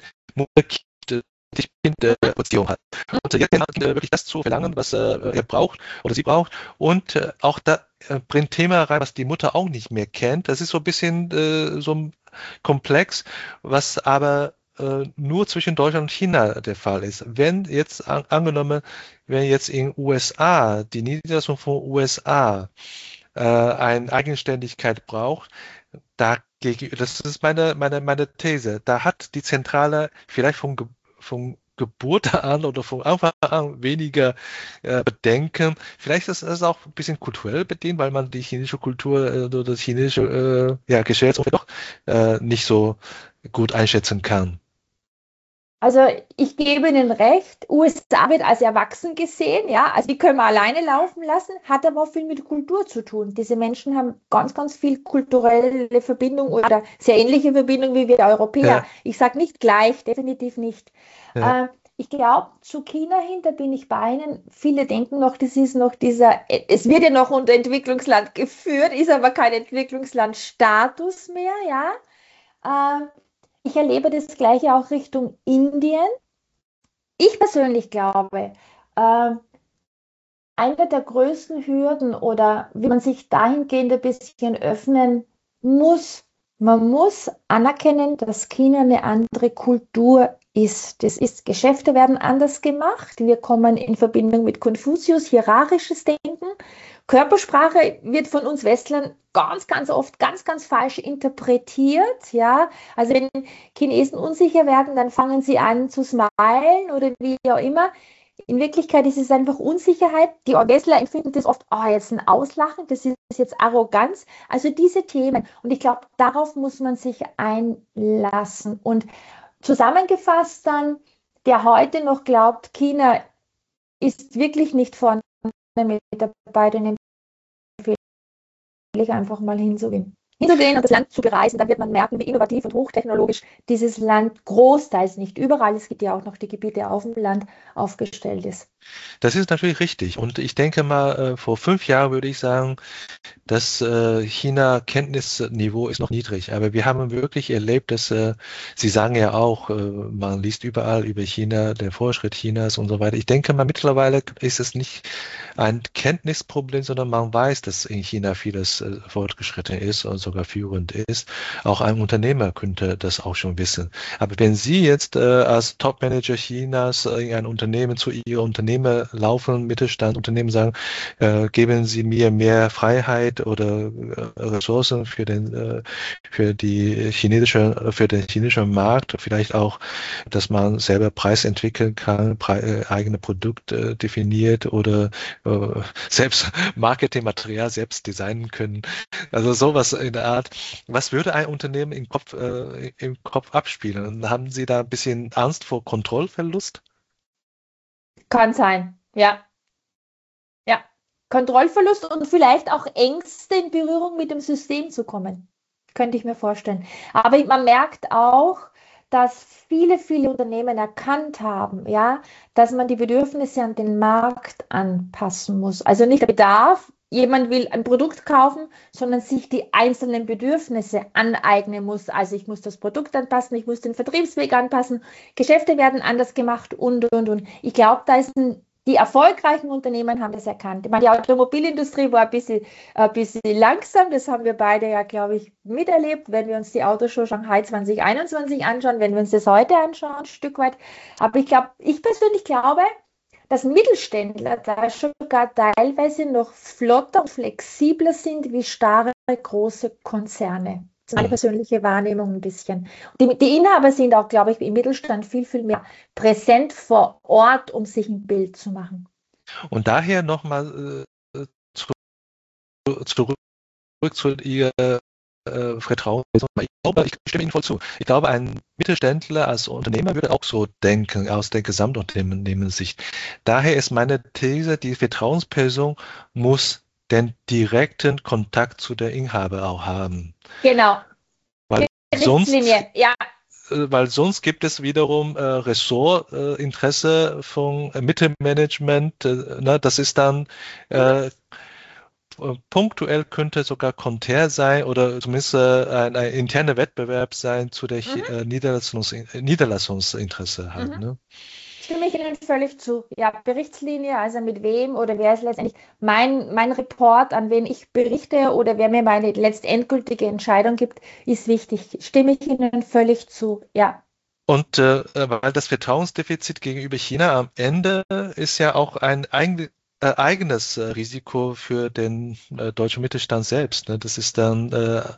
A: Beziehung hat. Und jetzt wirklich das zu verlangen, was er braucht oder sie braucht. Und auch da bringt Thema rein, was die Mutter auch nicht mehr kennt. Das ist so ein bisschen so komplex, was aber nur zwischen Deutschland und China der Fall ist. Wenn jetzt angenommen, wenn jetzt in USA die Niederlassung von USA eine Eigenständigkeit braucht, das ist meine These. Da hat die Zentrale vielleicht von Geburt an oder von Anfang an weniger Bedenken. Vielleicht ist es auch ein bisschen kulturell bedingt, weil man die chinesische Kultur oder das chinesische ja, Geschäftsumfeld doch nicht so gut einschätzen kann.
B: also ich gebe Ihnen recht, USA wird als erwachsen gesehen, ja, also die können wir alleine laufen lassen, hat aber auch viel mit Kultur zu tun. Diese Menschen haben ganz, ganz viel kulturelle Verbindung oder sehr ähnliche Verbindung wie wir Europäer.
A: Ja,
B: Ich sage nicht gleich, definitiv nicht.
A: ja,
B: Äh, Ich glaube, zu China hin, da bin ich bei Ihnen. Viele denken noch, das ist noch dieser, es wird ja noch unter Entwicklungsland geführt, ist aber kein Entwicklungslandstatus mehr, ja. Ich erlebe das Gleiche auch Richtung Indien. Ich persönlich glaube, äh, eine der größten Hürden oder wie man sich dahingehend ein bisschen öffnen muss, man muss anerkennen, dass China eine andere Kultur ist. Das ist, Geschäfte werden anders gemacht. Wir kommen in Verbindung mit Konfuzius, hierarchisches Denken. Körpersprache wird von uns Westlern ganz, ganz oft ganz, ganz falsch interpretiert. Ja, also wenn Chinesen unsicher werden, dann fangen sie an zu smilen oder wie auch immer. In Wirklichkeit ist es einfach Unsicherheit. Die Westler empfinden das oft, oh, jetzt ein Auslachen, das ist jetzt Arroganz. Also diese Themen. Und ich glaube, darauf muss man sich einlassen. Und zusammengefasst dann, der heute noch glaubt, China ist wirklich nicht vorne mit dabei, den empfehle ich einfach mal hinzugehen. Hinzugehen und das Land zu bereisen, dann wird man merken, wie innovativ und hochtechnologisch dieses Land großteils, nicht überall, es gibt ja auch noch die Gebiete auf dem Land, aufgestellt ist.
A: Das ist natürlich richtig. Und ich denke mal, vor 5 Jahren würde ich sagen, das China-Kenntnisniveau ist noch niedrig, aber wir haben wirklich erlebt, dass Sie sagen ja auch, man liest überall über China, der Fortschritt Chinas und so weiter. Ich denke mal, mittlerweile ist es nicht ein Kenntnisproblem, sondern man weiß, dass in China vieles fortgeschritten ist und sogar führend ist. Auch ein Unternehmer könnte das auch schon wissen. Aber wenn Sie jetzt als Top-Manager Chinas in ein Unternehmen zu Ihrem Unternehmer laufen, Mittelstandsunternehmen sagen, geben Sie mir mehr Freiheit oder Ressourcen für für den chinesischen Markt, vielleicht auch, dass man selber Preis entwickeln kann, eigene Produkte definiert oder selbst Marketingmaterial selbst designen können. Also sowas in der Art. Was würde ein Unternehmen im Kopf abspielen? Haben Sie da ein bisschen Angst vor Kontrollverlust?
B: Kann sein, ja. Ja, Kontrollverlust und vielleicht auch Ängste in Berührung mit dem System zu kommen. Könnte ich mir vorstellen. Aber man merkt auch, dass viele, viele Unternehmen erkannt haben, ja, dass man die Bedürfnisse an den Markt anpassen muss. Also nicht der Bedarf, jemand will ein Produkt kaufen, sondern sich die einzelnen Bedürfnisse aneignen muss. Also ich muss das Produkt anpassen, ich muss den Vertriebsweg anpassen, Geschäfte werden anders gemacht und. Ich glaube, da ist die erfolgreichen Unternehmen haben das erkannt. Ich meine, die Automobilindustrie war ein bisschen langsam. Das haben wir beide ja, glaube ich, miterlebt, wenn wir uns die Autoshow Shanghai 2021 anschauen, wenn wir uns das heute anschauen, ein Stück weit. Aber ich persönlich glaube, dass Mittelständler da schon gar teilweise noch flotter und flexibler sind wie starre große Konzerne. Das ist meine persönliche Wahrnehmung ein bisschen. Die Inhaber sind auch, glaube ich, im Mittelstand viel, viel mehr präsent vor Ort, um sich ein Bild zu machen.
A: Und daher nochmal zurück zu Ihr Vertrauen. Ich stimme Ihnen voll zu. Ich glaube, ein Mittelständler als Unternehmer würde auch so denken, aus der Gesamtunternehmenssicht. Daher ist meine These, die Vertrauensperson muss den direkten Kontakt zu der Inhaber auch haben.
B: Genau,
A: Weil sonst,
B: Richtlinie, ja.
A: weil sonst gibt es wiederum Ressortinteresse von Mittelmanagement. Ne, das ist dann punktuell könnte sogar konträr sein oder zumindest ein interner Wettbewerb sein zu der
B: Mhm.
A: Niederlassungsinteresse halt.
B: Mhm.
A: Ne?
B: Stimme ich Ihnen völlig zu. Ja, Berichtslinie, also mit wem oder wer ist letztendlich mein Report, an wen ich berichte oder wer mir meine letztendgültige Entscheidung gibt, ist wichtig. Stimme ich Ihnen völlig zu. Ja.
A: Und weil das Vertrauensdefizit gegenüber China am Ende ist ja auch ein eigenes Risiko für den deutschen Mittelstand selbst. Ne? Das ist dann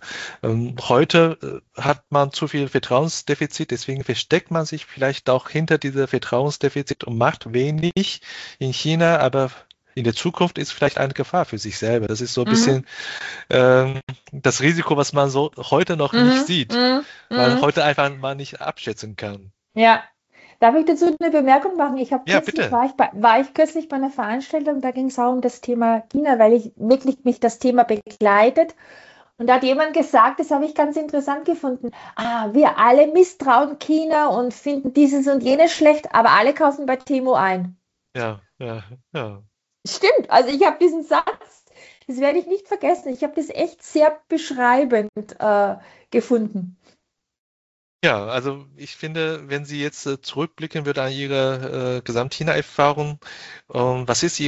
A: heute hat man zu viel Vertrauensdefizit, deswegen versteckt man sich vielleicht auch hinter dieser Vertrauensdefizit und macht wenig in China, aber in der Zukunft ist vielleicht eine Gefahr für sich selber. Das ist so ein
B: Mhm.
A: bisschen das Risiko, was man so heute noch nicht
B: Mhm.
A: sieht,
B: Mhm.
A: weil
B: Mhm.
A: heute einfach mal nicht abschätzen kann.
B: Ja. Darf ich dazu eine Bemerkung machen?
A: Ja, bitte.
B: War ich kürzlich bei einer Veranstaltung, da ging es auch um das Thema China, weil ich wirklich mich das Thema begleitet. Und da hat jemand gesagt, das habe ich ganz interessant gefunden. Wir alle misstrauen China und finden dieses und jenes schlecht, aber alle kaufen bei Temu ein.
A: Ja, ja, ja.
B: Stimmt, also ich habe diesen Satz, das werde ich nicht vergessen. Ich habe das echt sehr beschreibend gefunden.
A: Ja, also ich finde, wenn Sie jetzt zurückblicken würden an Ihre Gesamt-China-Erfahrung, was ist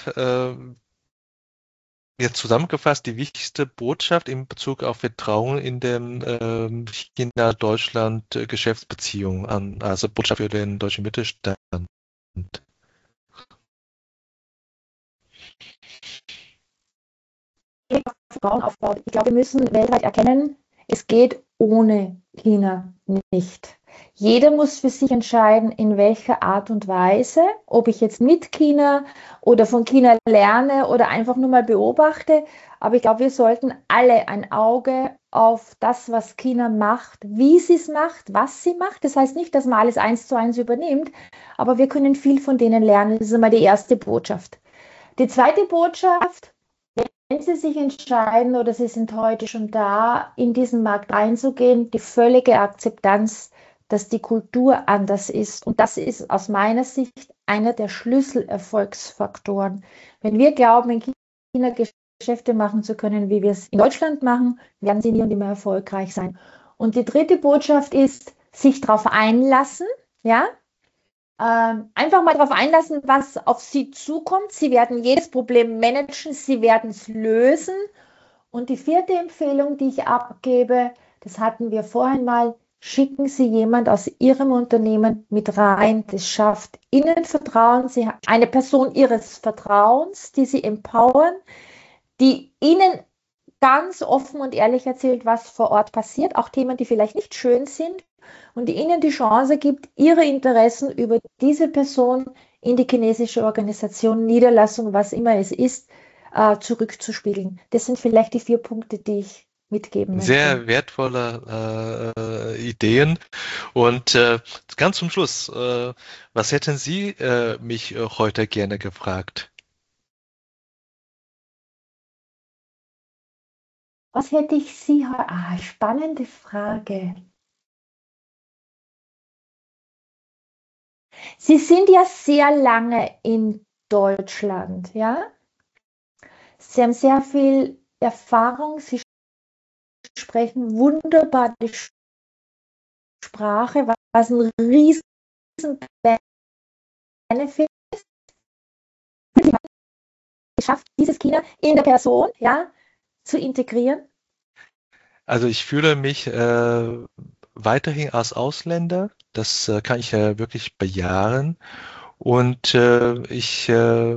A: jetzt zusammengefasst die wichtigste Botschaft in Bezug auf Vertrauen in den China-Deutschland-Geschäftsbeziehungen an, also Botschaft für den deutschen Mittelstand?
B: Vertrauen aufbaut. Ich glaube, wir müssen weltweit erkennen, es geht ohne China nicht. Jeder muss für sich entscheiden, in welcher Art und Weise, ob ich jetzt mit China oder von China lerne oder einfach nur mal beobachte. Aber ich glaube, wir sollten alle ein Auge auf das, was China macht, wie sie es macht, was sie macht. Das heißt nicht, dass man alles eins zu eins übernimmt, aber wir können viel von denen lernen. Das ist einmal die erste Botschaft. Die zweite Botschaft: Wenn Sie sich entscheiden oder Sie sind heute schon da, in diesen Markt einzugehen, die völlige Akzeptanz, dass die Kultur anders ist. Und das ist aus meiner Sicht einer der Schlüsselerfolgsfaktoren. Wenn wir glauben, in China Geschäfte machen zu können, wie wir es in Deutschland machen, werden sie nie und immer erfolgreich sein. Und die dritte Botschaft ist, sich darauf einlassen, ja, einfach mal darauf einlassen, was auf Sie zukommt. Sie werden jedes Problem managen, Sie werden es lösen. Und die vierte Empfehlung, die ich abgebe, das hatten wir vorhin mal: Schicken Sie jemand aus Ihrem Unternehmen mit rein. Das schafft Ihnen Vertrauen. Sie haben eine Person Ihres Vertrauens, die Sie empowern, die Ihnen ganz offen und ehrlich erzählt, was vor Ort passiert, auch Themen, die vielleicht nicht schön sind, und die Ihnen die Chance gibt, Ihre Interessen über diese Person in die chinesische Organisation, Niederlassung, was immer es ist, zurückzuspiegeln. Das sind vielleicht die 4 Punkte, die ich mitgeben möchte.
A: Sehr wertvolle Ideen. Und ganz zum Schluss, was hätten Sie mich heute gerne gefragt?
B: Was hätte ich Sie heute? Spannende Frage. Sie sind ja sehr lange in Deutschland, ja? Sie haben sehr viel Erfahrung, Sie sprechen wunderbar die Sprache, was ein riesen Benefit ist. Sie haben geschafft, dieses China in der Person, ja, zu integrieren.
A: Also ich fühle mich weiterhin als Ausländer. Das kann ich wirklich bejahen. Und ich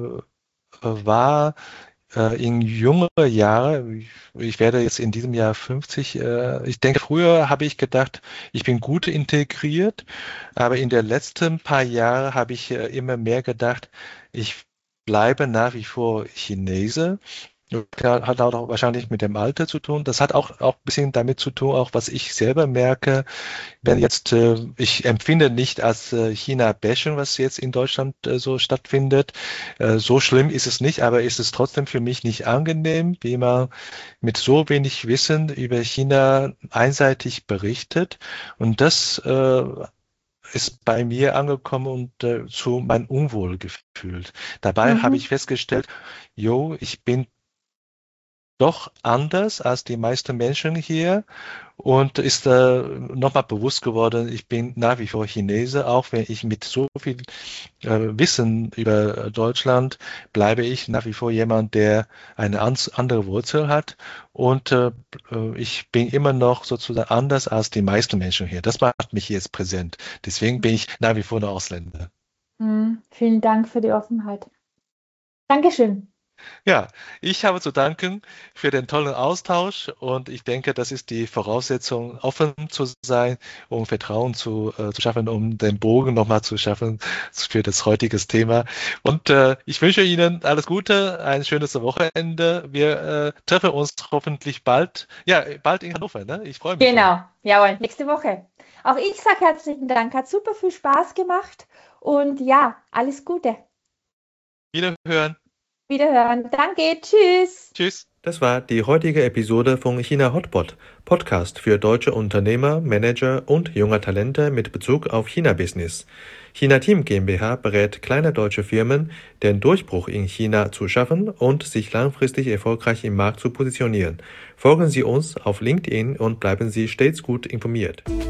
A: war in jüngere Jahre, ich werde jetzt in diesem Jahr 50, ich denke, früher habe ich gedacht, ich bin gut integriert, aber in den letzten paar Jahren habe ich immer mehr gedacht, ich bleibe nach wie vor Chinese. Hat auch wahrscheinlich mit dem Alter zu tun. Das hat auch ein bisschen damit zu tun, auch was ich selber merke. Wenn jetzt, ich empfinde nicht als China-Bashing, was jetzt in Deutschland so stattfindet. So schlimm ist es nicht, aber ist es trotzdem für mich nicht angenehm, wie man mit so wenig Wissen über China einseitig berichtet. Und das ist bei mir angekommen und zu meinem Unwohlgefühl. Dabei habe
B: Mhm.
A: ich festgestellt, jo, ich bin doch anders als die meisten Menschen hier und ist nochmal bewusst geworden, ich bin nach wie vor Chinese, auch wenn ich mit so viel Wissen über Deutschland bleibe ich nach wie vor jemand, der eine andere Wurzel hat und ich bin immer noch sozusagen anders als die meisten Menschen hier. Das macht mich jetzt präsent. Deswegen bin ich nach wie vor ein Ausländer.
B: Vielen Dank für die Offenheit. Dankeschön.
A: Ja, ich habe zu danken für den tollen Austausch und ich denke, das ist die Voraussetzung, offen zu sein, um Vertrauen zu schaffen, um den Bogen nochmal zu schaffen für das heutige Thema. Und ich wünsche Ihnen alles Gute, ein schönes Wochenende. Wir treffen uns hoffentlich bald, ja, bald in Hannover, ne? Ich freue mich schon.
B: Genau, jawohl, nächste Woche. Auch ich sage herzlichen Dank, hat super viel Spaß gemacht und ja, alles Gute.
A: Wiederhören.
B: Wiederhören. Danke, tschüss.
A: Tschüss. Das war die heutige Episode von China Hotpot, Podcast für deutsche Unternehmer, Manager und junge Talente mit Bezug auf China-Business. China Team GmbH berät kleine deutsche Firmen, den Durchbruch in China zu schaffen und sich langfristig erfolgreich im Markt zu positionieren. Folgen Sie uns auf LinkedIn und bleiben Sie stets gut informiert.